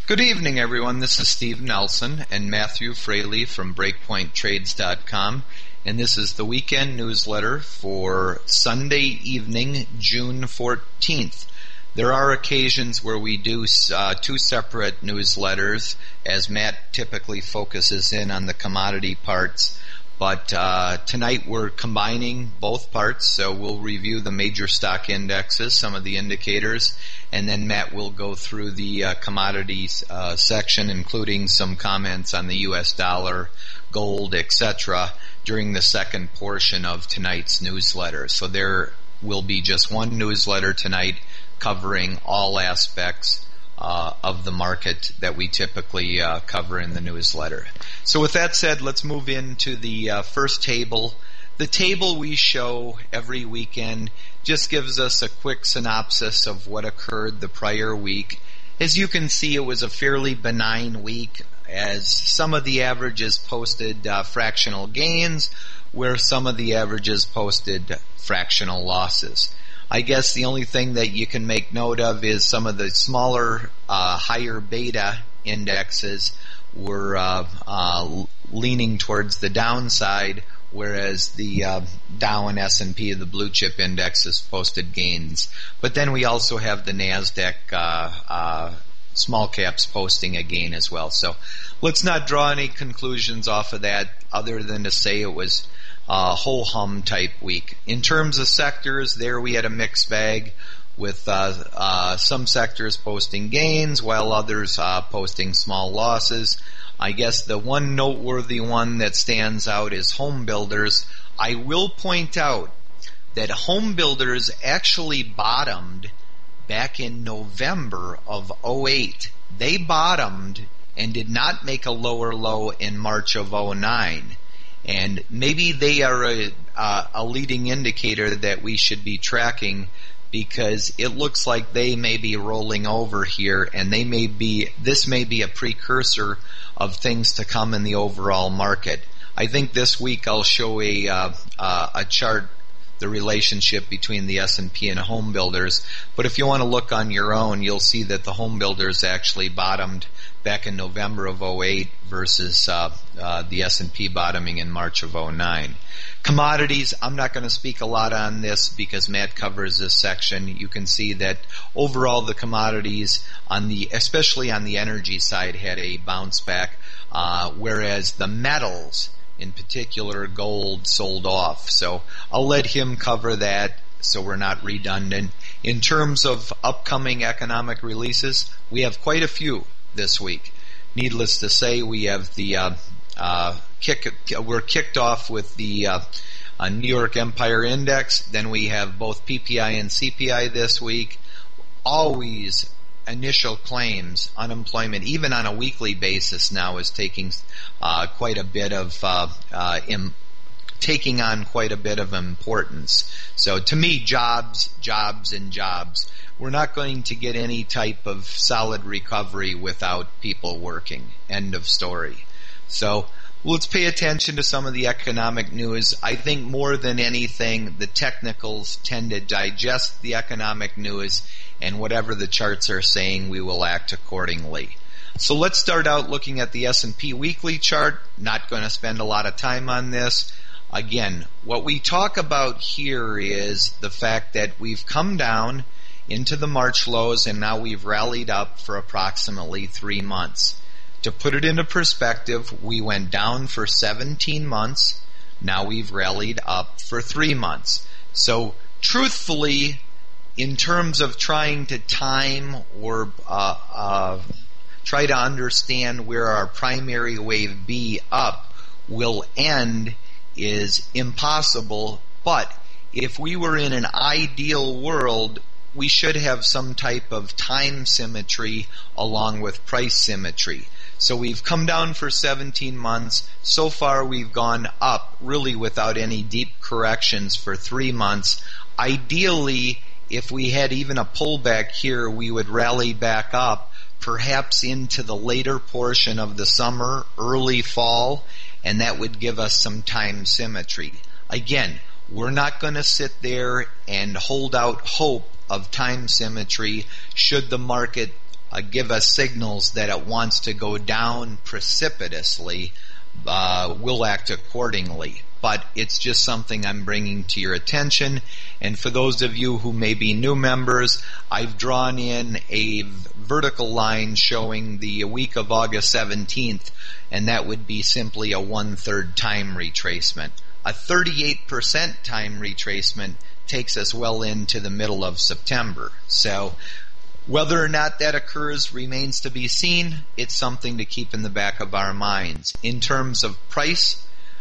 Good evening, everyone. This is Steve Nelson and Matthew Fraley from BreakpointTrades.com, and this is the weekend newsletter for Sunday evening, June 14th. There are occasions where we do two separate newsletters, as Matt typically focuses in on the commodity parts. But tonight we're combining both parts, so we'll review the major stock indexes, some of the indicators, and then Matt will go through the commodities section, including some comments on the U.S. dollar, gold, etc., during the second portion of tonight's newsletter. So there will be just one newsletter tonight covering all aspects of the market that we typically cover in the newsletter. So with that said, let's move into the first table. The table we show every weekend just gives us a quick synopsis of what occurred the prior week. As you can see, it was a fairly benign week, as some of the averages posted fractional gains, where some of the averages posted fractional losses. I guess the only thing that you can make note of is some of the smaller, higher beta indexes were leaning towards the downside, whereas the Dow and S&P, the blue chip indexes, posted gains. But then we also have the NASDAQ small caps posting a gain as well. So let's not draw any conclusions off of that other than to say it was ho-hum type week. In terms of sectors, there we had a mixed bag with some sectors posting gains while others posting small losses. I guess the one noteworthy one that stands out is home builders. I will point out that home builders actually bottomed back in November of '08. They bottomed and did not make a lower low in March of '09. And maybe they are a leading indicator that we should be tracking, because it looks like they may be rolling over here, and this may be a precursor of things to come in the overall market. I think this week I'll show a chart, the relationship between the S&P and home builders. But if you want to look on your own, you'll see that the home builders actually bottomed back in November of '08 versus the S&P bottoming in March of '09. Commodities, I'm not going to speak a lot on this because Matt covers this section. You can see that overall the commodities, especially on the energy side, had a bounce back, whereas the metals, in particular gold, sold off. So I'll let him cover that so we're not redundant. In terms of upcoming economic releases, we have quite a few this week. Needless to say, we have the we're kicked off with the New York Empire Index. Then we have both PPI and CPI this week. Always initial claims, unemployment, even on a weekly basis now, is taking quite a bit of taking on quite a bit of importance. So to me, jobs, and jobs. We're not going to get any type of solid recovery without people working. End of story. So let's pay attention to some of the economic news. I think more than anything, the technicals tend to digest the economic news, and whatever the charts are saying, we will act accordingly. So let's start out looking at the S&P weekly chart. Not going to spend a lot of time on this. Again, what we talk about here is the fact that we've come down into the March lows, and now we've rallied up for approximately 3 months. To put it into perspective, we went down for 17 months. Now we've rallied up for 3 months. So truthfully, in terms of trying to time or try to understand where our primary wave B up will end is impossible. But if we were in an ideal world, we should have some type of time symmetry along with price symmetry. So we've come down for 17 months. So far we've gone up really without any deep corrections for 3 months. Ideally, if we had even a pullback here, we would rally back up, perhaps into the later portion of the summer, early fall, and that would give us some time symmetry. Again, we're not going to sit there and hold out hope of time symmetry should the market give us signals that it wants to go down precipitously, we'll act accordingly. But it's just something I'm bringing to your attention. And for those of you who may be new members, I've drawn in a vertical line showing the week of August 17th, and that would be simply a 1/3 time retracement. A 38% time retracement takes us well into the middle of September. So whether or not that occurs remains to be seen. It's something to keep in the back of our minds. In terms of price,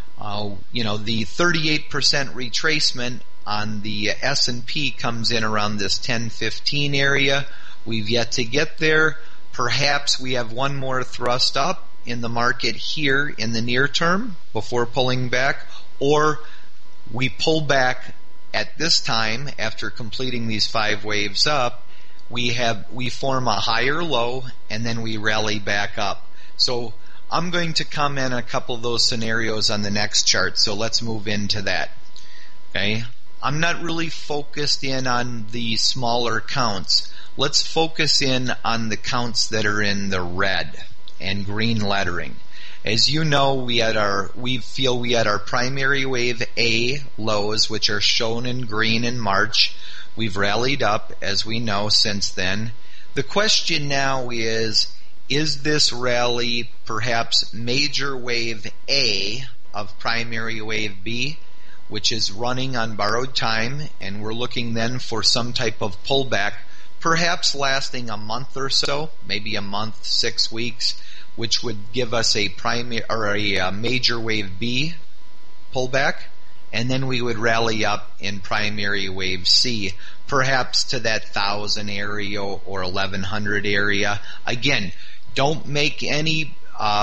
the 38% retracement on the S&P comes in around this 1015 area. We've yet to get there. Perhaps we have one more thrust up in the market here in the near term before pulling back, or we pull back at this time after completing these 5 waves up. We form a higher low and then we rally back up. So I'm going to comment on a couple of those scenarios on the next chart, so let's move into that. Okay, I'm not really focused in on the smaller counts. Let's focus in on the counts that are in the red and green lettering. As you know, we had our primary wave A lows, which are shown in green in March. We've rallied up, as we know, since then. The question now is this rally perhaps major wave A of primary wave B, which is running on borrowed time, and we're looking then for some type of pullback, perhaps lasting a month or so, maybe a month, 6 weeks, which would give us a major wave B pullback, and then we would rally up in primary wave C, perhaps to that 1,000 area or 1,100 area. Again, don't take any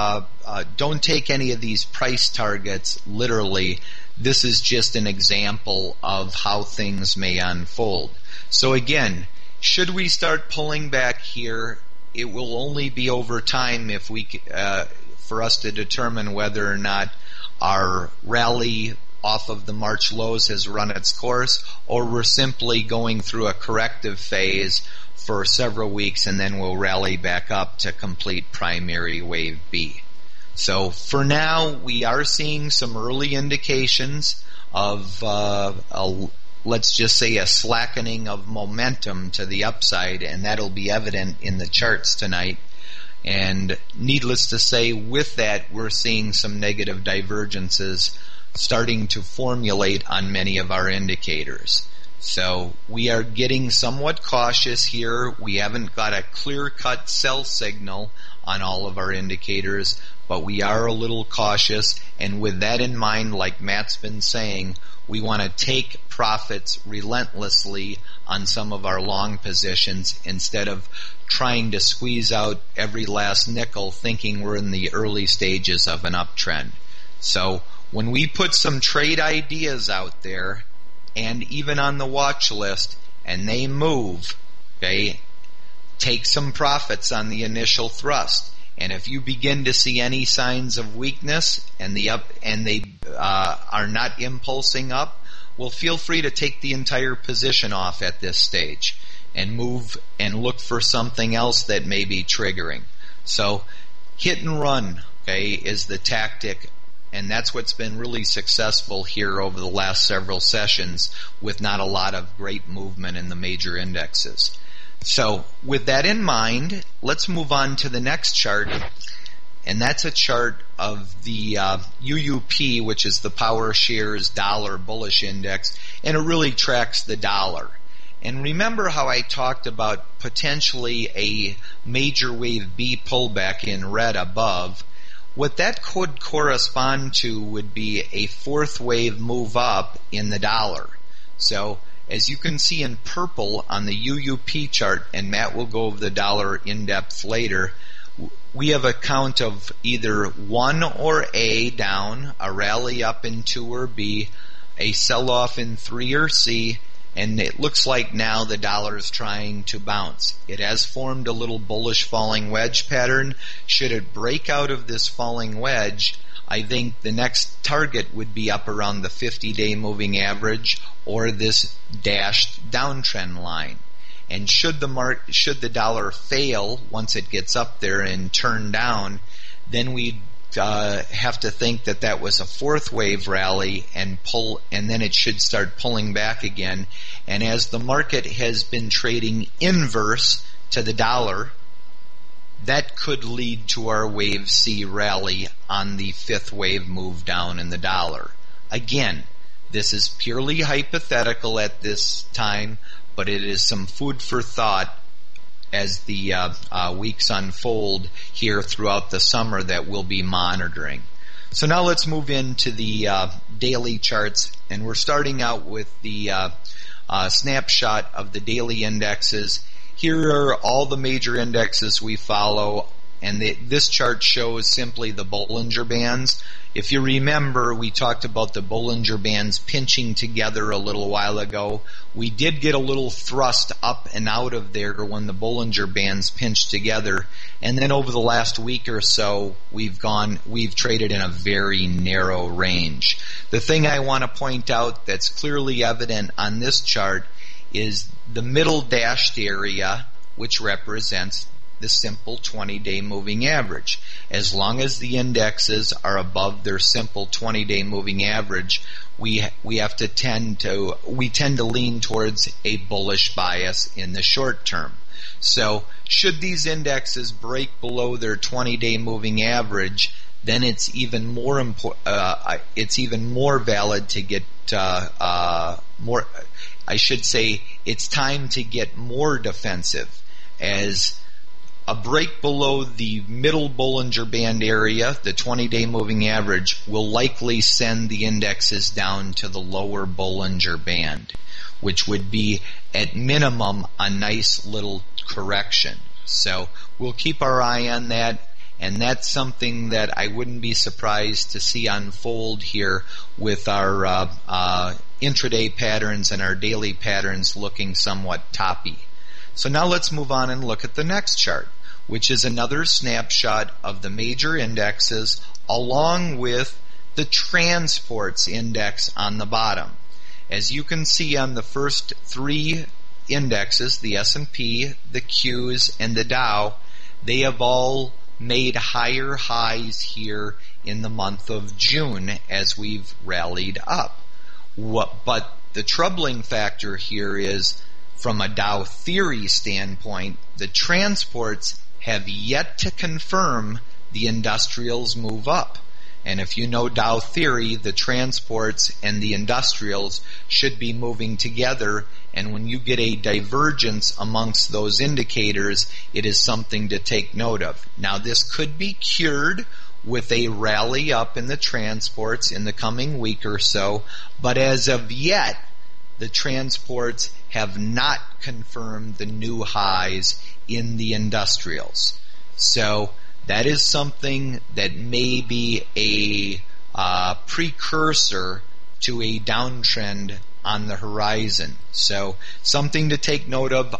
of these price targets literally. This is just an example of how things may unfold. So again, should we start pulling back here, it will only be over time if for us to determine whether or not our rally off of the March lows has run its course, or we're simply going through a corrective phase for several weeks and then we'll rally back up to complete primary wave B. So for now, we are seeing some early indications of let's just say a slackening of momentum to the upside, and that'll be evident in the charts tonight. And needless to say, with that, we're seeing some negative divergences starting to formulate on many of our indicators. So we are getting somewhat cautious here. We haven't got a clear-cut sell signal on all of our indicators, but we are a little cautious. And with that in mind, like Matt's been saying, we want to take profits relentlessly on some of our long positions instead of trying to squeeze out every last nickel thinking we're in the early stages of an uptrend. So when we put some trade ideas out there, and even on the watch list, and they move, okay, take some profits on the initial thrust. And if you begin to see any signs of weakness and they are not impulsing up, well, feel free to take the entire position off at this stage and move and look for something else that may be triggering. So hit and run, okay, is the tactic. And that's what's been really successful here over the last several sessions with not a lot of great movement in the major indexes. So with that in mind, let's move on to the next chart. And that's a chart of the UUP, which is the Power Shares Dollar Bullish Index, and it really tracks the dollar. And remember how I talked about potentially a major wave B pullback in red above. What that could correspond to would be a fourth wave move up in the dollar. So as you can see in purple on the UUP chart, and Matt will go over the dollar in depth later, we have a count of either 1 or A down, a rally up in 2 or B, a sell-off in 3 or C, and it looks like now the dollar is trying to bounce. It has formed a little bullish falling wedge pattern. Should it break out of this falling wedge, I think the next target would be up around the 50-day moving average or this dashed downtrend line. And should the dollar fail once it gets up there and turn down, then we have to think that was a fourth wave rally and then it should start pulling back again. And as the market has been trading inverse to the dollar, that could lead to our wave C rally on the fifth wave move down in the dollar. Again, this is purely hypothetical at this time, but it is some food for thought as the weeks unfold here throughout the summer that we'll be monitoring. So now let's move into the daily charts, and we're starting out with the snapshot of the daily indexes. Here are all the major indexes we follow, and this chart shows simply the Bollinger Bands. If you remember, we talked about the Bollinger Bands pinching together a little while ago. We did get a little thrust up and out of there when the Bollinger Bands pinched together, and then over the last week or so, we've traded in a very narrow range. The thing I want to point out that's clearly evident on this chart is the middle dashed area, which represents the simple 20-day moving average. As long as the indexes are above their simple 20-day moving average, we tend to lean towards a bullish bias in the short term. So should these indexes break below their 20-day moving average, then it's even more valid to get more. I should say it's time to get more defensive, as a break below the middle Bollinger Band area, the 20-day moving average, will likely send the indexes down to the lower Bollinger Band, which would be at minimum a nice little correction. So we'll keep our eye on that, and that's something that I wouldn't be surprised to see unfold here with our intraday patterns and our daily patterns looking somewhat toppy. So now let's move on and look at the next chart, which is another snapshot of the major indexes along with the transports index on the bottom. As you can see on the first three indexes, the S&P, the Qs, and the Dow, they have all made higher highs here in the month of June as we've rallied up. But the troubling factor here is, from a Dow theory standpoint, the transports have yet to confirm the industrials move up. And if you know Dow theory, the transports and the industrials should be moving together, and when you get a divergence amongst those indicators, it is something to take note of. Now, this could be cured with a rally up in the transports in the coming week or so, but as of yet, the transports have not confirmed the new highs in the industrials. So that is something that may be a precursor to a downtrend on the horizon. So something to take note of.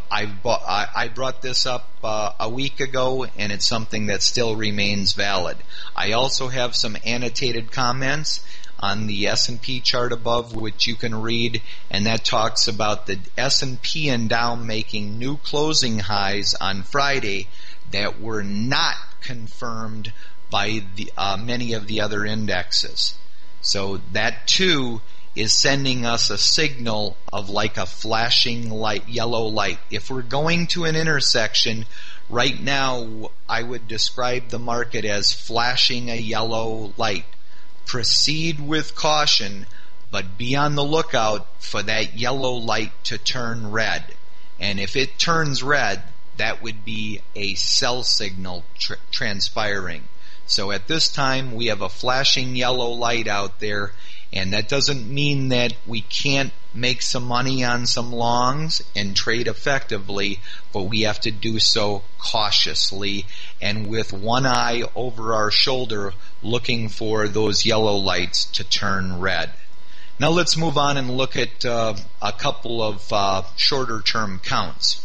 I brought this up a week ago, and it's something that still remains valid. I also have some annotated comments on the S&P chart above, which you can read, and that talks about the S&P and Dow making new closing highs on Friday that were not confirmed by the many of the other indexes. So that too is sending us a signal of like a flashing light, yellow light. If we're going to an intersection, right now I would describe the market as flashing a yellow light. Proceed with caution, but be on the lookout for that yellow light to turn red. And if it turns red, that would be a sell signal transpiring. So at this time, we have a flashing yellow light out there, and that doesn't mean that we can't make some money on some longs and trade effectively, but we have to do so cautiously and with one eye over our shoulder looking for those yellow lights to turn red. Now let's move on and look at a couple of shorter term counts.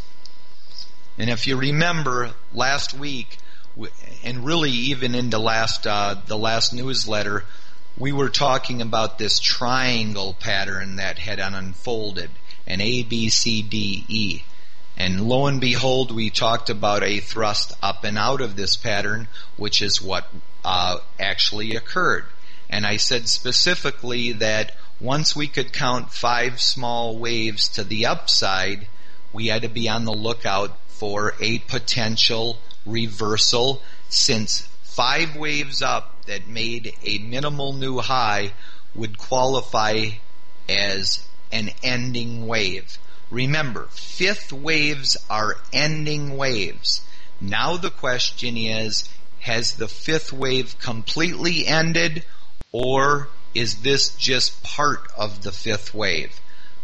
And if you remember last week, and really even into the last newsletter, we were talking about this triangle pattern that had unfolded, an A, B, C, D, E. And lo and behold, we talked about a thrust up and out of this pattern, which is what actually occurred. And I said specifically that once we could count 5 small waves to the upside, we had to be on the lookout for a potential reversal, since 5 waves up that made a minimal new high would qualify as an ending wave. Remember, fifth waves are ending waves. Now the question is, has the fifth wave completely ended, or is this just part of the fifth wave?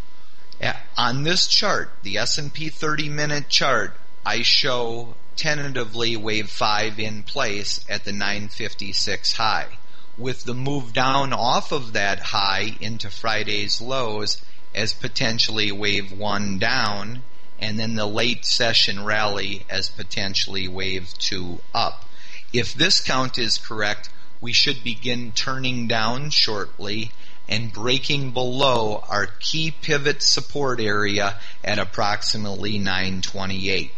On this chart, the S&P 30-minute chart, I show tentatively wave 5 in place at the 956 high, with the move down off of that high into Friday's lows as potentially wave 1 down, and then the late session rally as potentially wave 2 up. If this count is correct, we should begin turning down shortly and breaking below our key pivot support area at approximately 928.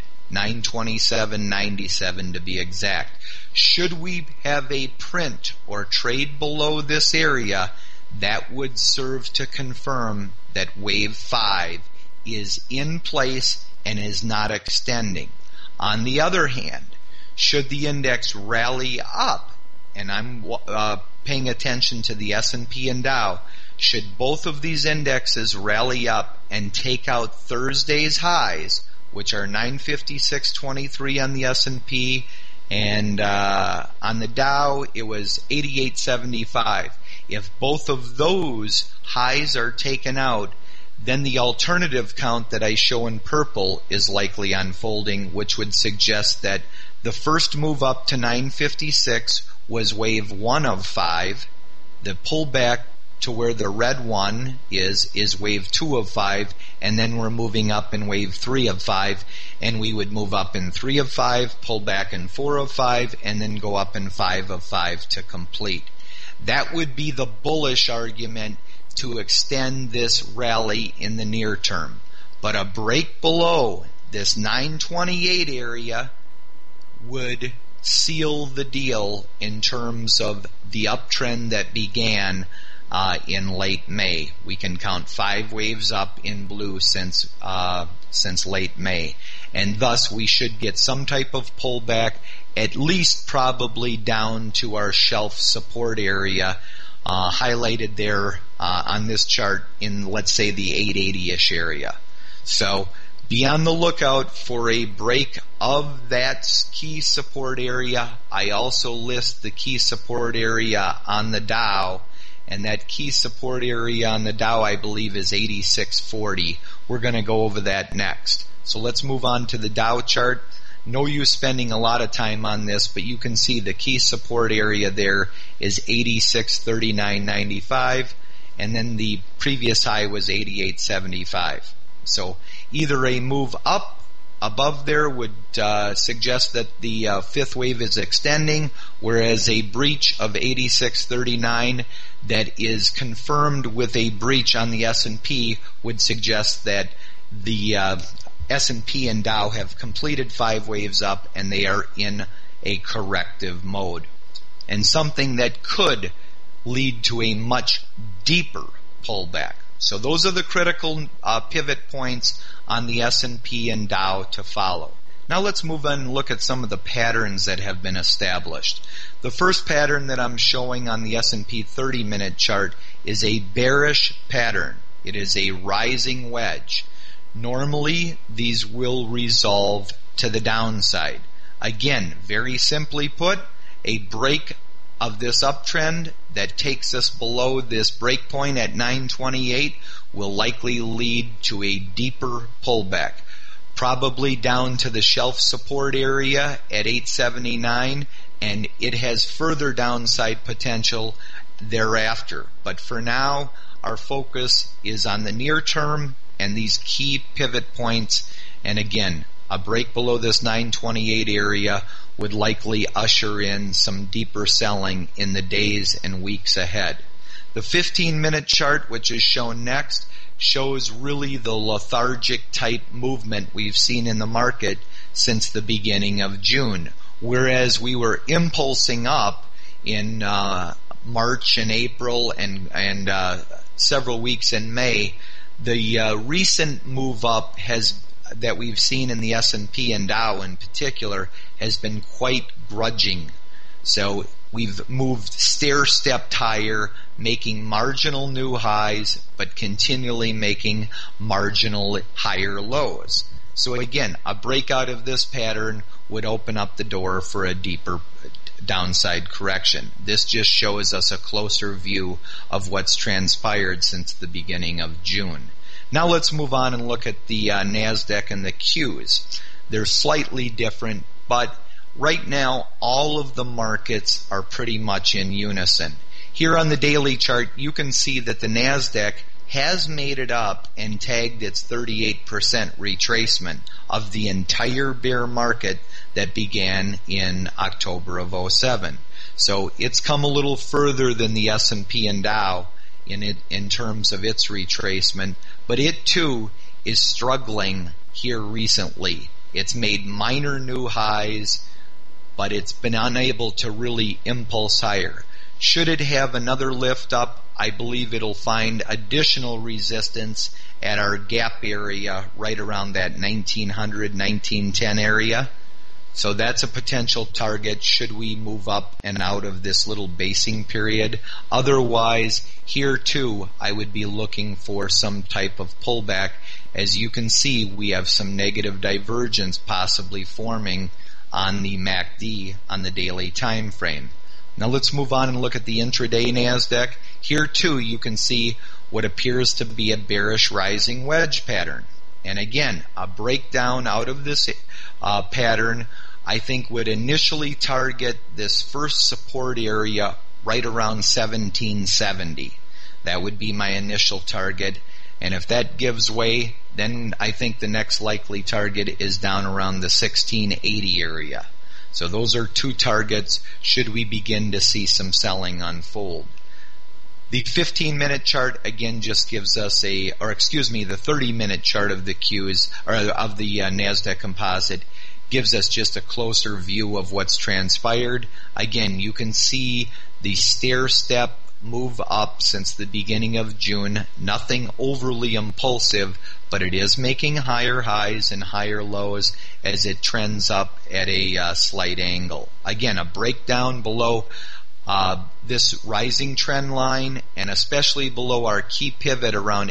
927.97 to be exact. Should we have a print or trade below this area, that would serve to confirm that wave 5 is in place and is not extending. On the other hand, should the index rally up, and I'm paying attention to the S&P and Dow, should both of these indexes rally up and take out Thursday's highs, which are 956.23 on the S&P, and on the Dow it was 88.75. If both of those highs are taken out, then the alternative count that I show in purple is likely unfolding, which would suggest that the first move up to 956 was wave 1 of 5. The pullback to where the red one is wave 2 of 5, and then we're moving up in wave 3 of 5, and we would move up in 3 of 5, pull back in 4 of 5, and then go up in 5 of 5 to complete. That would be the bullish argument to extend this rally in the near term. But a break below this 928 area would seal the deal in terms of the uptrend that began in late May. We can count 5 waves up in blue since late May, and thus we should get some type of pullback, at least probably down to our shelf support area, highlighted there on this chart in, let's say, the 880-ish area. So be on the lookout for a break of that key support area. I also list the key support area on the Dow, and that key support area on the Dow, I believe, is 86.40. We're going to go over that next. So let's move on to the Dow chart. No use spending a lot of time on this, but you can see the key support area there is 86.39.95, and then the previous high was 88.75. So either a move up above there would suggest that the fifth wave is extending, whereas a breach of 86.39 that is confirmed with a breach on the S&P would suggest that the S&P and Dow have completed 5 waves up and they are in a corrective mode, and something that could lead to a much deeper pullback. So those are the critical pivot points on the S&P and Dow to follow. Now let's move on and look at some of the patterns that have been established. The first pattern that I'm showing on the S&P 30-minute chart is a bearish pattern. It is a rising wedge. Normally, these will resolve to the downside. Again, very simply put, a break of this uptrend that takes us below this break point at 928 will likely lead to a deeper pullback, probably down to the shelf support area at 879, and it has further downside potential thereafter. But for now, our focus is on the near term and these key pivot points, and again, a break below this 928 area would likely usher in some deeper selling in the days and weeks ahead. The 15-minute chart, which is shown next, shows really the lethargic type movement we've seen in the market since the beginning of June. Whereas we were impulsing up in March and April and several weeks in May, the recent move up that we've seen in the S&P and Dow in particular has been quite grudging. So we've moved stair-stepped higher, making marginal new highs, but continually making marginal higher lows. So again, a breakout of this pattern would open up the door for a deeper downside correction. This just shows us a closer view of what's transpired since the beginning of June. Now let's move on and look at the NASDAQ and the Qs. They're slightly different, but right now all of the markets are pretty much in unison. Here on the daily chart, you can see that the NASDAQ has made it up and tagged its 38% retracement of the entire bear market that began in October of 07. So it's come a little further than the S&P and Dow in terms of its retracement, but it too is struggling here recently. It's made minor new highs, but it's been unable to really impulse higher. Should it have another lift up, I believe it'll find additional resistance at our gap area right around that 1900, 1910 area. So that's a potential target should we move up and out of this little basing period. Otherwise, here too, I would be looking for some type of pullback. As you can see, we have some negative divergence possibly forming on the MACD on the daily time frame. Now let's move on and look at the intraday NASDAQ. Here too you can see what appears to be a bearish rising wedge pattern. And again, a breakdown out of this pattern I think would initially target this first support area right around 1770. That would be my initial target. And if that gives way, then I think the next likely target is down around the 1680 area. So those are two targets should we begin to see some selling unfold. The 15-minute chart again just gives us the 30-minute chart of the Qs or of the NASDAQ composite gives us just a closer view of what's transpired. Again, you can see the stair-step move up since the beginning of June. Nothing overly impulsive, but it is making higher highs and higher lows as it trends up at a slight angle. Again, a breakdown below this rising trend line and especially below our key pivot around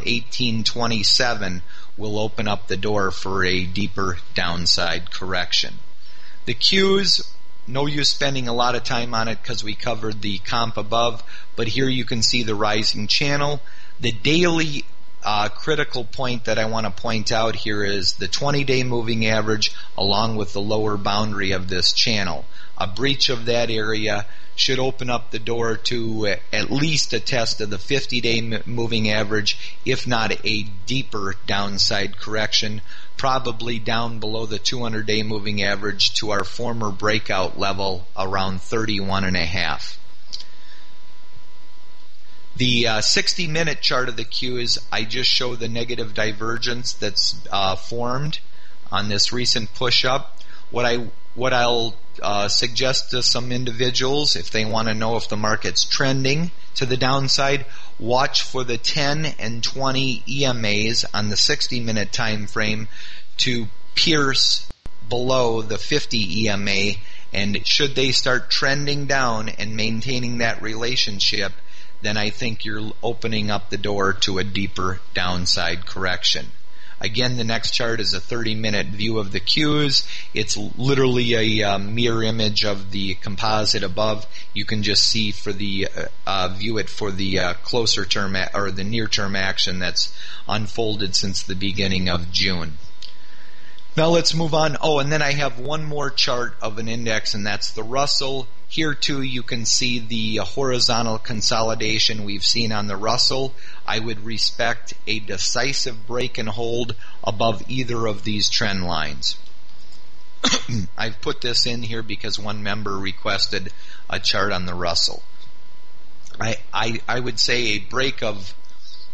1827 will open up the door for a deeper downside correction. The Qs, no use spending a lot of time on it because we covered the comp above, but here you can see the rising channel. The daily critical point that I want to point out here is the 20-day moving average along with the lower boundary of this channel. A breach of that area should open up the door to at least a test of the 50-day moving average, if not a deeper downside correction, probably down below the 200-day moving average to our former breakout level around 31.5. The 60-minute chart of the Qs, I just show the negative divergence that's formed on this recent push-up. What I'll suggest to some individuals, if they want to know if the market's trending to the downside, watch for the 10 and 20 EMAs on the 60-minute time frame to pierce below the 50 EMA, and should they start trending down and maintaining that relationship, then I think you're opening up the door to a deeper downside correction. Again, the next chart is a 30-minute view of the Qs. It's literally a mirror image of the composite above. You can just see for the view it for the closer term or the near-term action that's unfolded since the beginning of June. Now let's move on. Oh, and then I have one more chart of an index, and that's the Russell. Here too you can see the horizontal consolidation we've seen on the Russell. I would respect a decisive break and hold above either of these trend lines. I've put this in here because one member requested a chart on the Russell. I would say a break of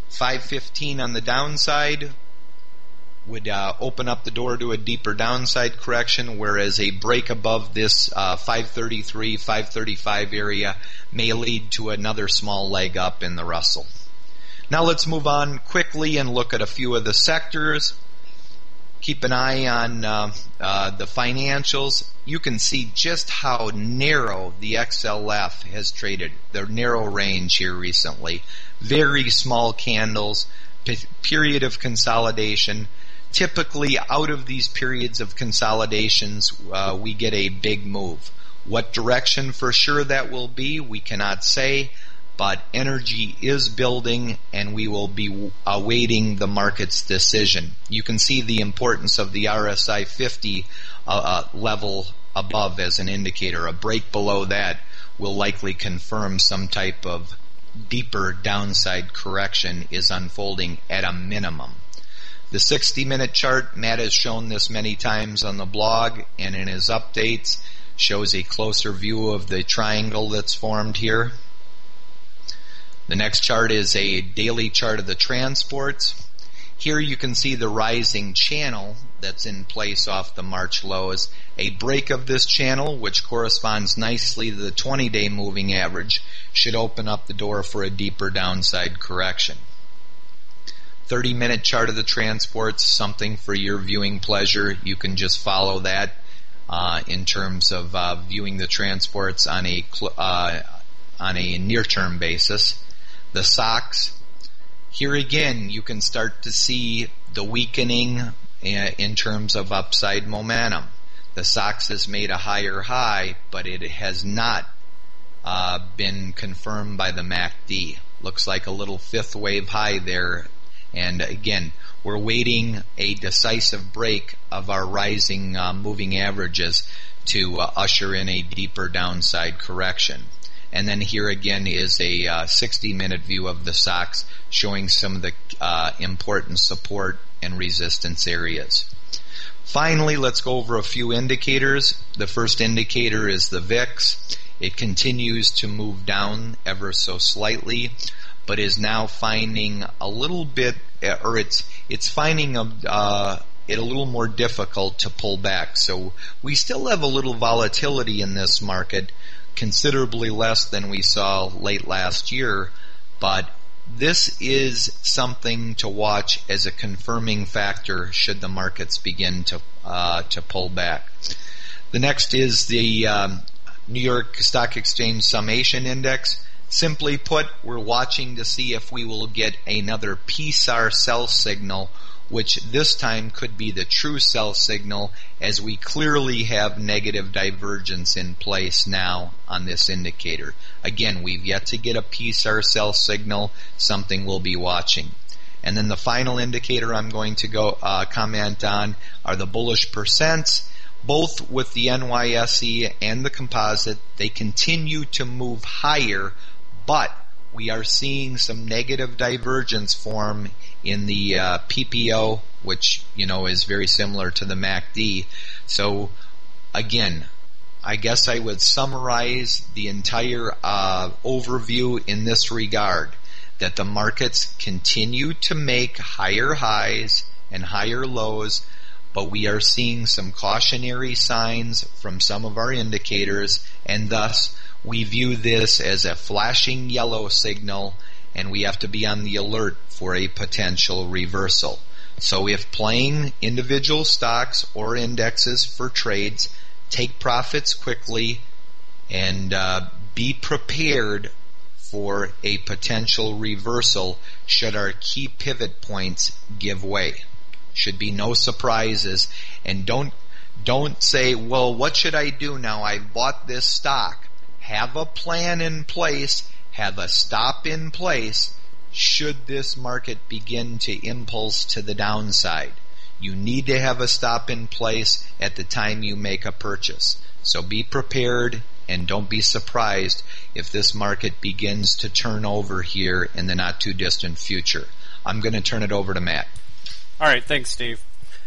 515 on the downside would open up the door to a deeper downside correction, whereas a break above this 533, 535 area may lead to another small leg up in the Russell. Now let's move on quickly and look at a few of the sectors. Keep an eye on the financials. You can see just how narrow the XLF has traded, the narrow range here recently. Very small candles, period of consolidation. Typically, out of these periods of consolidations, we get a big move. What direction for sure that will be, we cannot say, but energy is building and we will be awaiting the market's decision. You can see the importance of the RSI 50 level above as an indicator. A break below that will likely confirm some type of deeper downside correction is unfolding at a minimum. The 60-minute chart, Matt has shown this many times on the blog and in his updates, shows a closer view of the triangle that's formed here. The next chart is a daily chart of the transports. Here you can see the rising channel that's in place off the March lows. A break of this channel, which corresponds nicely to the 20-day moving average, should open up the door for a deeper downside correction. 30-minute chart of the transports, something for your viewing pleasure. You can just follow that in terms of viewing the transports on a near-term basis. The SOX, here again you can start to see the weakening in terms of upside momentum. The SOX has made a higher high, but it has not been confirmed by the MACD. Looks like a little fifth wave high there. And again, we're waiting a decisive break of our rising moving averages to usher in a deeper downside correction. And then here again is a 60-minute view of the SOX showing some of the important support and resistance areas. Finally, let's go over a few indicators. The first indicator is the VIX. It continues to move down ever so slightly, but is now finding a little bit, or it's finding it a little more difficult to pull back. So we still have a little volatility in this market, considerably less than we saw late last year, but this is something to watch as a confirming factor should the markets begin to pull back. The next is the New York Stock Exchange Summation Index. Simply put, we're watching to see if we will get another PSAR sell signal, which this time could be the true sell signal, as we clearly have negative divergence in place now on this indicator. Again, we've yet to get a PSAR sell signal, something we'll be watching. And then the final indicator I'm going to go comment on are the bullish percents. Both with the NYSE and the composite, they continue to move higher, but we are seeing some negative divergence form in the PPO, which is very similar to the MACD. So again, I guess I would summarize the entire overview in this regard, that the markets continue to make higher highs and higher lows, but we are seeing some cautionary signs from some of our indicators, and thus we view this as a flashing yellow signal, and we have to be on the alert for a potential reversal. So if playing individual stocks or indexes for trades, take profits quickly and be prepared for a potential reversal should our key pivot points give way. Should be no surprises, and don't say, well, what should I do now? I bought this stock. Have a plan in place, have a stop in place should this market begin to impulse to the downside. You need to have a stop in place at the time you make a purchase. So be prepared and don't be surprised if this market begins to turn over here in the not too distant future. I'm going to turn it over to Matt. All right, thanks, Steve.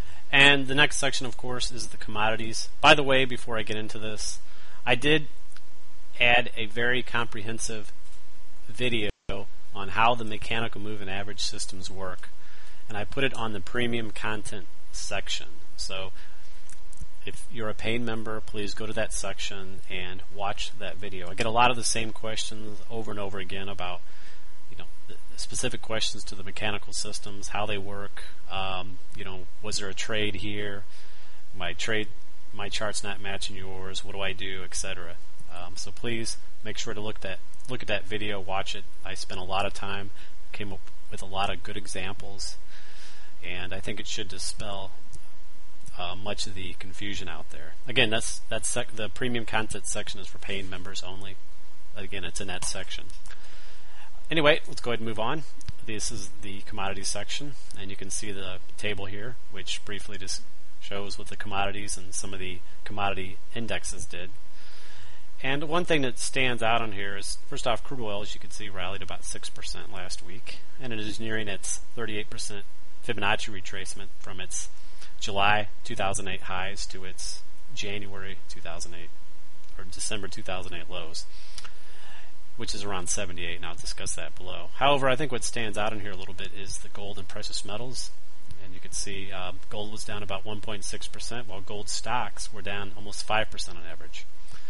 And the next section, of course, is the commodities. By the way, before I get into this, I did add a very comprehensive video on how the mechanical moving average systems work, and I put it on the premium content section. So if you're a paying member, please go to that section and watch that video. I get a lot of the same questions over and over again about the specific questions to the mechanical systems, how they work. Was there a trade here? My chart's not matching yours. What do I do, etc. So please make sure to look at that video, watch it. I spent a lot of time, came up with a lot of good examples, and I think it should dispel much of the confusion out there. Again, the premium content section is for paying members only. Again, it's in that section. Anyway, let's go ahead and move on. This is the commodities section, and you can see the table here, which briefly just shows what the commodities and some of the commodity indexes did. And one thing that stands out on here is, first off, crude oil, as you can see, rallied about 6% last week, and it is nearing its 38% Fibonacci retracement from its July 2008 highs to its January 2008 or December 2008 lows, which is around 78, and I'll discuss that below. However, I think what stands out in here a little bit is the gold and precious metals. And you can see gold was down about 1.6%, while gold stocks were down almost 5% on average.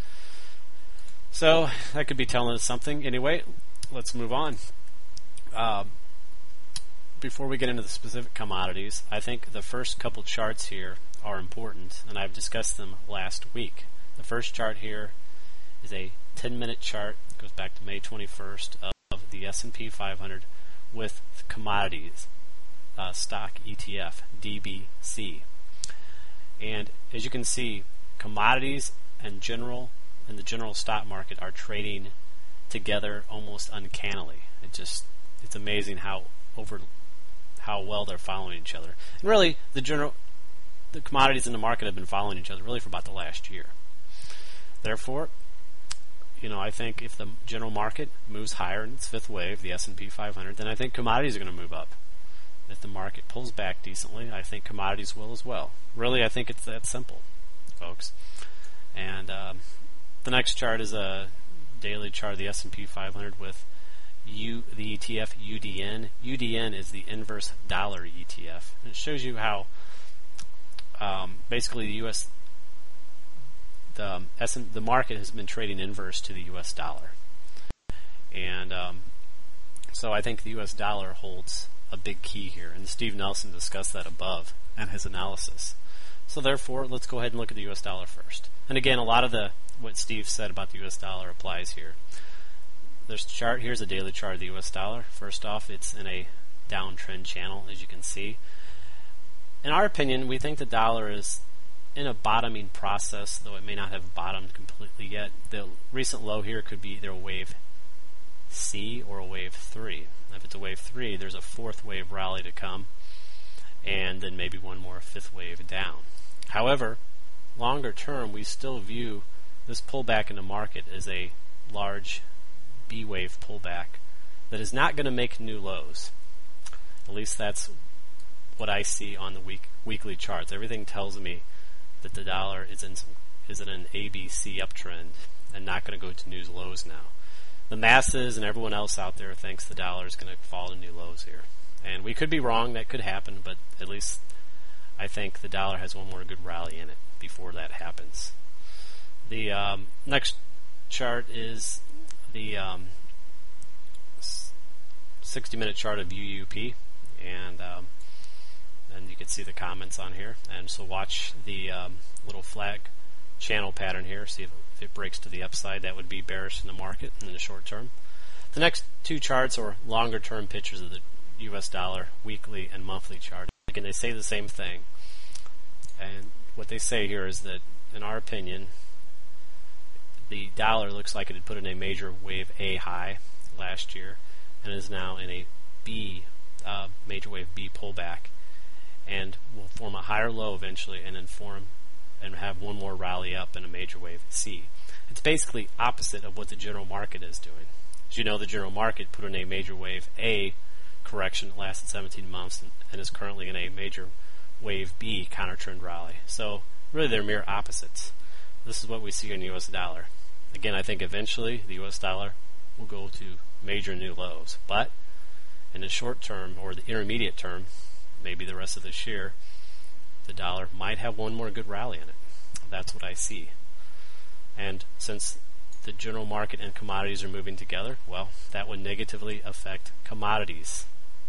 So that could be telling us something. Anyway, let's move on. Before we get into the specific commodities, I think the first couple charts here are important, and I've discussed them last week. The first chart here is a 10-minute chart. It goes back to May 21st of the S&P 500 with commodities stock ETF, DBC. And as you can see, commodities and the general stock market are trading together almost uncannily. It's amazing how well they're following each other. And really, the commodities in the market have been following each other really for about the last year. Therefore, I think if the general market moves higher in its fifth wave, the S&P 500, then I think commodities are going to move up. If the market pulls back decently, I think commodities will as well. Really, I think it's that simple, folks. And the next chart is a daily chart of the S&P 500 with the ETF UDN. UDN is the inverse dollar ETF. And it shows you how basically the market has been trading inverse to the U.S. dollar. And so I think the U.S. dollar holds a big key here. And Steve Nelson discussed that above in his analysis. So therefore, let's go ahead and look at the U.S. dollar first. And again, a lot of what Steve said about the U.S. dollar applies here. There's a chart. Here's a daily chart of the U.S. dollar. First off, it's in a downtrend channel, as you can see. In our opinion, we think the dollar is in a bottoming process, though it may not have bottomed completely yet. The recent low here could be either a wave C or a wave 3. If it's a wave 3, there's a fourth wave rally to come, and then maybe one more fifth wave down. However, longer term, we still view this pullback in the market as a large B wave pullback that is not going to make new lows. At least that's what I see on the weekly charts. Everything tells me that the dollar is in an ABC uptrend and not going to go to new lows now. The masses and everyone else out there thinks the dollar is going to fall to new lows here. And we could be wrong, that could happen, but at least I think the dollar has one more good rally in it before that happens. The next chart is the 60-minute chart of UUP, and you can see the comments on here. And so watch the little flag channel pattern here, see if it breaks to the upside. That would be bearish in the market in the short term. The next two charts are longer term pictures of the US dollar weekly and monthly chart. Again, they say the same thing. And what they say here is that, in our opinion, the dollar looks like it had put in a major wave A high last year and is now in a B, major wave B pullback, and will form a higher low eventually and then form and have one more rally up in a major wave C. It's basically opposite of what the general market is doing. As you know, the general market put in a major wave A correction that lasted 17 months and is currently in a major wave B counter-trend rally. So really they're mere opposites. This is what we see in the US dollar. Again, I think eventually the US dollar will go to major new lows. But in the short term or the intermediate term, maybe the rest of this year, the dollar might have one more good rally in it. That's what I see. And since the general market and commodities are moving together, well, that would negatively affect commodities.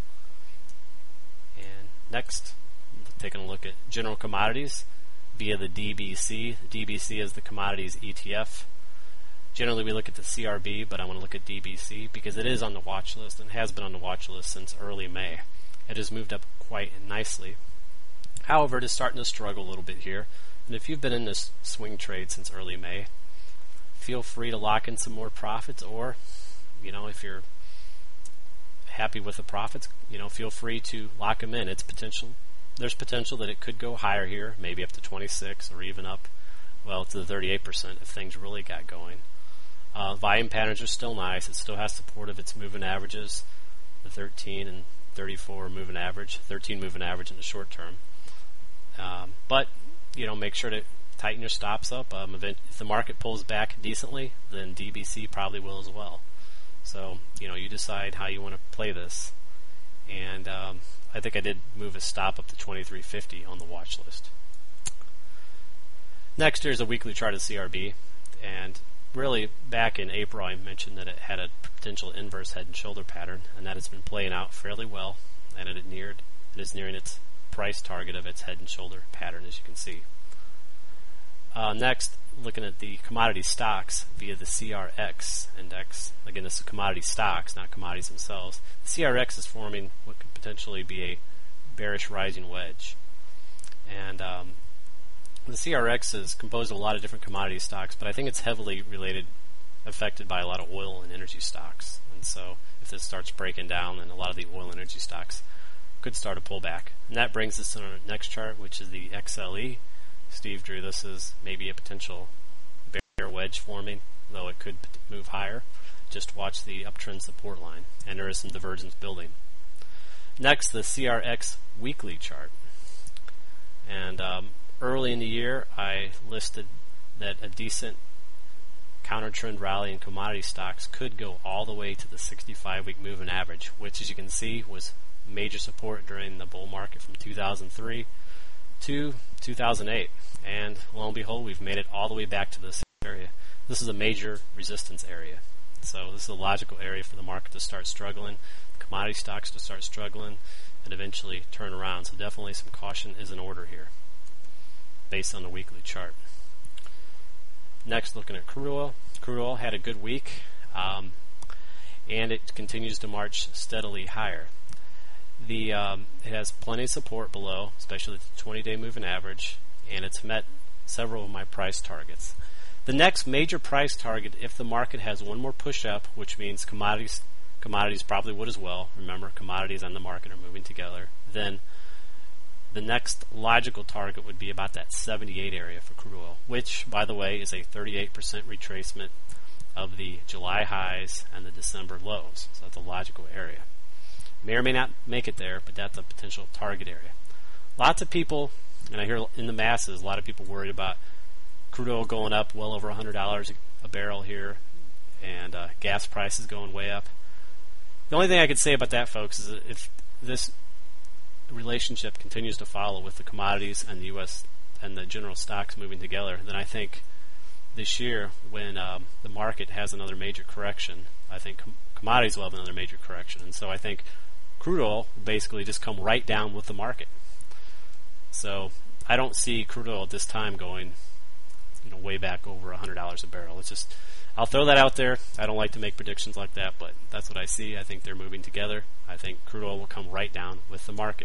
And next, taking a look at general commodities via the DBC. The DBC is the commodities ETF. Generally, we look at the CRB, but I want to look at DBC because it is on the watch list and has been on the watch list since early May. It has moved up quite nicely. However, it is starting to struggle a little bit here. And if you've been in this swing trade since early May, feel free to lock in some more profits, or, if you're happy with the profits, feel free to lock them in. There's potential that it could go higher here, maybe up to 26 or even up, to the 38% if things really got going. Volume patterns are still nice. It still has support of its moving averages, the 13 and 34 moving average, 13 moving average in the short term. But make sure to tighten your stops up. If the market pulls back decently, then DBC probably will as well. So, you decide how you want to play this. And I think I did move a stop up to 23.50 on the watch list. Next, here's a weekly chart of CRB. And really, back in April, I mentioned that it had a potential inverse head and shoulder pattern, and that it's been playing out fairly well, and it is nearing its price target of its head and shoulder pattern, as you can see. Next, looking at the commodity stocks via the CRX index. Again, this is commodity stocks, not commodities themselves. The CRX is forming what could potentially be a bearish rising wedge. And the CRX is composed of a lot of different commodity stocks, but I think it's heavily affected by a lot of oil and energy stocks. And so if this starts breaking down, then a lot of the oil and energy stocks could start a pullback. And that brings us to our next chart, which is the XLE. Steve drew this as maybe a potential bear wedge forming, though it could move higher. Just watch the uptrend support line, and there is some divergence building. Next, the CRX weekly chart. And early in the year, I listed that a decent counter-trend rally in commodity stocks could go all the way to the 65-week moving average, which, as you can see, was major support during the bull market from 2003 to 2008. And lo and behold, we've made it all the way back to this area. This is a major resistance area. So this is a logical area for the market to start struggling, commodity stocks to start struggling, and eventually turn around. So definitely some caution is in order here, based on the weekly chart. Next, looking at crude oil. Crude oil had a good week, and it continues to march steadily higher. It has plenty of support below, especially the 20-day moving average, and it's met several of my price targets. The next major price target, if the market has one more push up, which means commodities probably would as well. Remember, commodities and the market are moving together. Then the next logical target would be about that 78 area for crude oil, which, by the way, is a 38% retracement of the July highs and the December lows. So that's a logical area. May or may not make it there, but that's a potential target area. Lots of people, and I hear in the masses, a lot of people worried about crude oil going up well over $100 a barrel here, and gas prices going way up. The only thing I could say about that, folks, is that if this relationship continues to follow with the commodities and the U.S. and the general stocks moving together, then I think this year, when the market has another major correction, I think commodities will have another major correction. And so I think crude oil will basically just come right down with the market. So I don't see crude oil at this time going way back over $100 a barrel. I'll throw that out there. I don't like to make predictions like that, but that's what I see. I think they're moving together. I think crude oil will come right down with the market.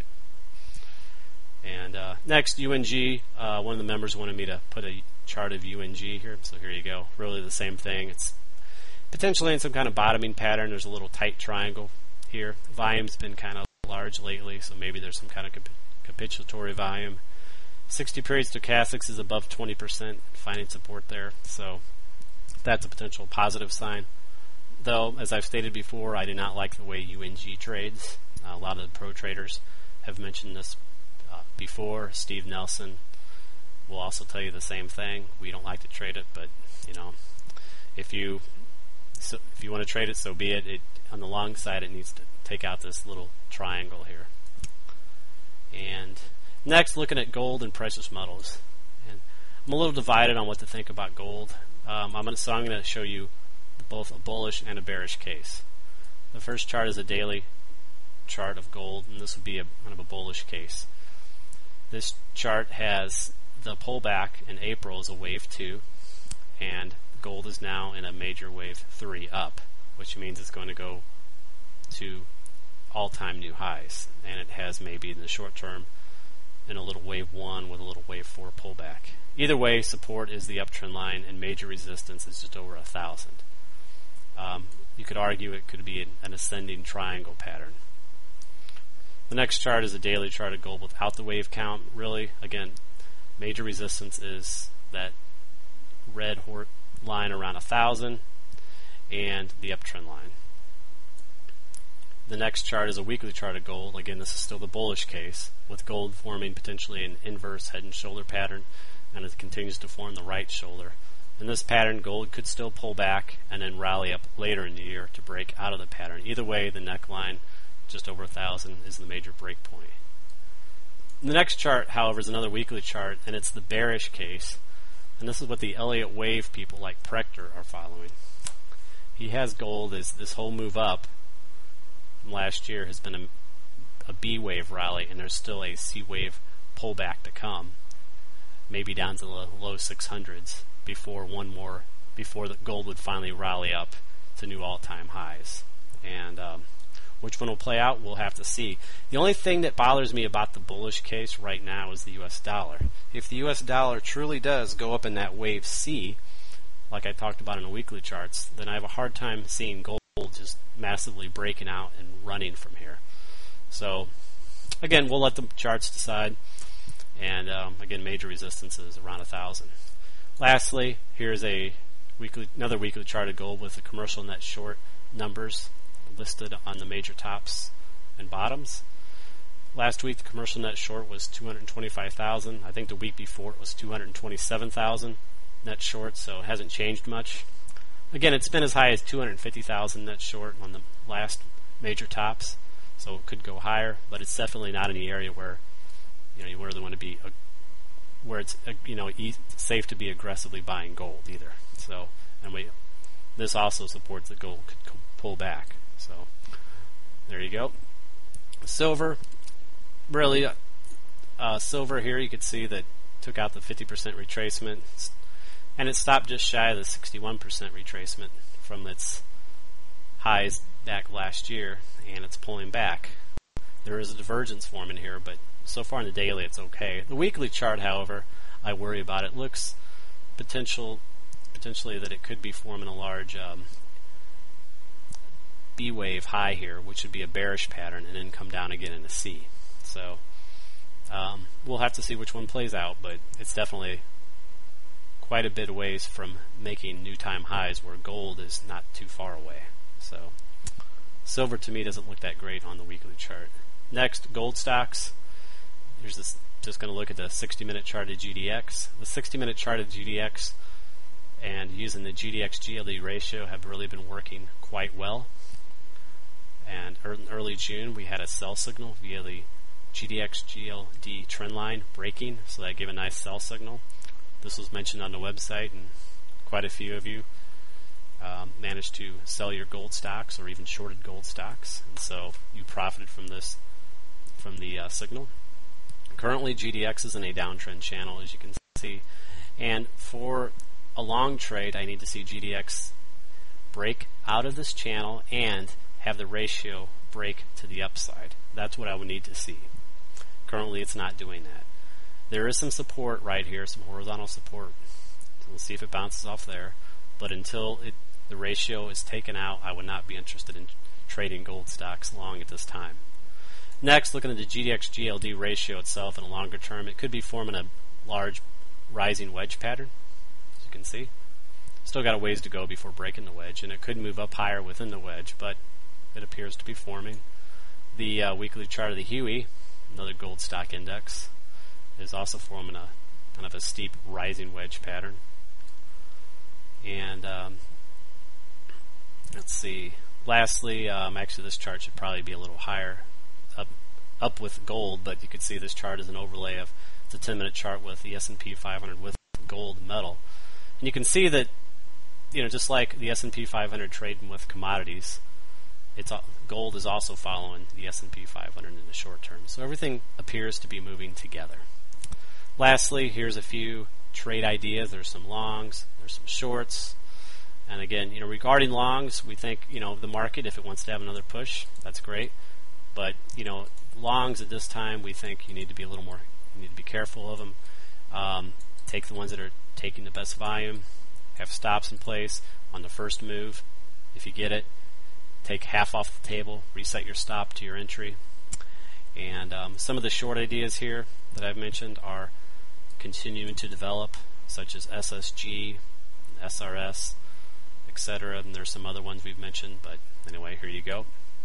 And next, UNG. One of the members wanted me to put a chart of UNG here, so here you go. Really the same thing. It's potentially in some kind of bottoming pattern. There's a little tight triangle here. Volume's been kind of large lately, so maybe there's some kind of capitulatory volume. 60-period stochastics is above 20%, finding support there. So that's a potential positive sign. Though, as I've stated before, I do not like the way UNG trades. A lot of the pro traders have mentioned this before. Steve Nelson will also tell you the same thing. We don't like to trade it, but if you so if you want to trade it, so be it. On the long side, it needs to take out this little triangle here. And next, looking at gold and precious metals. And I'm a little divided on what to think about gold. I'm going to show you both a bullish and a bearish case. The first chart is a daily chart of gold, and this would be kind of a bullish case. This chart has the pullback in April as a wave 2, and gold is now in a major wave 3 up, which means it's going to go to all-time new highs, and it has maybe in the short term in a little wave 1 with a little wave 4 pullback. Either way, support is the uptrend line, and major resistance is just over 1,000. You could argue it could be an ascending triangle pattern. The next chart is a daily chart of gold without the wave count. Really, again, major resistance is that red line around 1,000 and the uptrend line. The next chart is a weekly chart of gold. Again, this is still the bullish case, with gold forming potentially an inverse head and shoulder pattern, and it continues to form the right shoulder. In this pattern, gold could still pull back and then rally up later in the year to break out of the pattern. Either way, the neckline, just over 1,000, is the major break point. The next chart, however, is another weekly chart, and it's the bearish case. And this is what the Elliott Wave people like Prechter are following. He has gold as this whole move up from last year has been a B wave rally, and there's still a C wave pullback to come, maybe down to the low 600s before the gold would finally rally up to new all-time highs. And which one will play out, we'll have to see. The only thing that bothers me about the bullish case right now is the U.S. dollar. If the U.S. dollar truly does go up in that wave C, like I talked about in the weekly charts, then I have a hard time seeing gold just massively breaking out and running from here. So, again, we'll let the charts decide. And, again, major resistance is around 1,000. Lastly, here's another weekly chart of gold with the commercial net short numbers listed on the major tops and bottoms. Last week, the commercial net short was 225,000. I think the week before it was 227,000 net short, so it hasn't changed much. Again, it's been as high as 250,000 net short on the last major tops, so it could go higher, but it's definitely not in the area where you really want to be, where it's safe to be aggressively buying gold either. So, this also supports that gold could pull back. So, there you go. Silver, really, silver here you could see that took out the 50% retracement, and it stopped just shy of the 61% retracement from its highs back last year, and it's pulling back. There is a divergence forming here, but so far in the daily it's okay. The weekly chart, however, I worry about. It looks potentially that it could be forming a large B wave high here, which would be a bearish pattern, and then come down again in a C. So we'll have to see which one plays out, but it's definitely quite a bit away from making new time highs, where gold is not too far away. So silver to me doesn't look that great on the weekly chart. Next, gold stocks. Here's this. Just going to look at the 60-minute chart of GDX. The 60-minute chart of GDX and using the GDX GLD ratio have really been working quite well. And in early June, we had a sell signal via the GDX GLD trend line breaking, so that gave a nice sell signal. This was mentioned on the website, and quite a few of you managed to sell your gold stocks or even shorted gold stocks, and so you profited from this, from the signal. Currently, GDX is in a downtrend channel, as you can see, and for a long trade, I need to see GDX break out of this channel and have the ratio break to the upside. That's what I would need to see. Currently, it's not doing that. There is some support right here, some horizontal support. So we'll see if it bounces off there. But until the ratio is taken out, I would not be interested in trading gold stocks long at this time. Next, looking at the GDX GLD ratio itself in a longer term, it could be forming a large rising wedge pattern, as you can see. Still got a ways to go before breaking the wedge, and it could move up higher within the wedge, but it appears to be forming. The weekly chart of the Huey, another gold stock index, is also forming a kind of a steep rising wedge pattern. And let's see. Lastly, actually this chart should probably be a little higher up with gold, but you can see this chart is an overlay of the 10-minute chart with the S&P 500 with gold metal. And you can see that, just like the S&P 500 trading with commodities, gold is also following the S&P 500 in the short term. So everything appears to be moving together. Lastly, here's a few trade ideas. There's some longs, there's some shorts. And again, regarding longs, we think, the market, if it wants to have another push, that's great. But, longs at this time, we think you need to be careful of them. Take the ones that are taking the best volume, have stops in place on the first move. If you get it, take half off the table, reset your stop to your entry. And some of the short ideas here that I've mentioned are continuing to develop, such as SSG, SRS, etc. And there's some other ones we've mentioned, but anyway, here you go.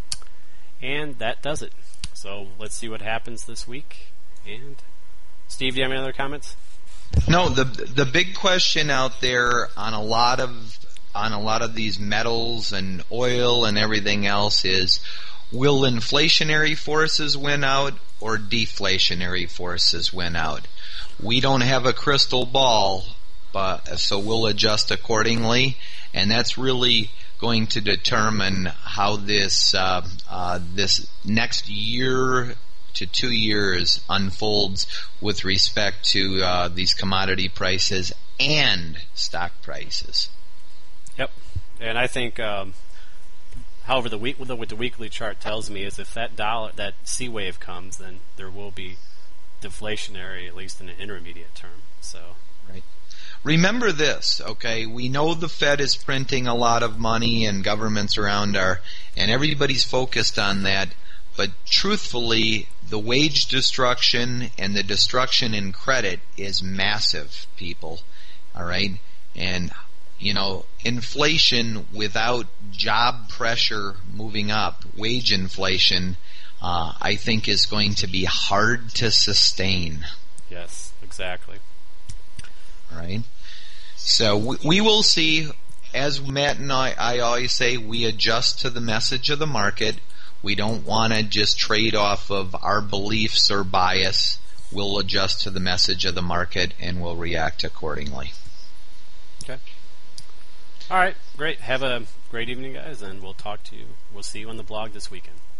And that does it. So let's see what happens this week. And Steve, do you have any other comments? No, the big question out there on a lot of these metals and oil and everything else is, will inflationary forces win out or deflationary forces win out? We don't have a crystal ball, so we'll adjust accordingly, and that's really going to determine how this next year to 2 years unfolds with respect to these commodity prices and stock prices. Yep, and I think, however, what the weekly chart tells me is if that C wave comes, then there will be deflationary, at least in the intermediate term. So, right. Remember this, okay? We know the Fed is printing a lot of money and governments around and everybody's focused on that. But truthfully, the wage destruction and the destruction in credit is massive, people. All right? And, inflation without job pressure moving up, wage inflation, I think is going to be hard to sustain. Yes, exactly. All right? So we will see, as Matt and I always say, we adjust to the message of the market. We don't want to just trade off of our beliefs or bias. We'll adjust to the message of the market and we'll react accordingly. Okay. All right, great. Have a great evening, guys, and we'll see you on the blog this weekend.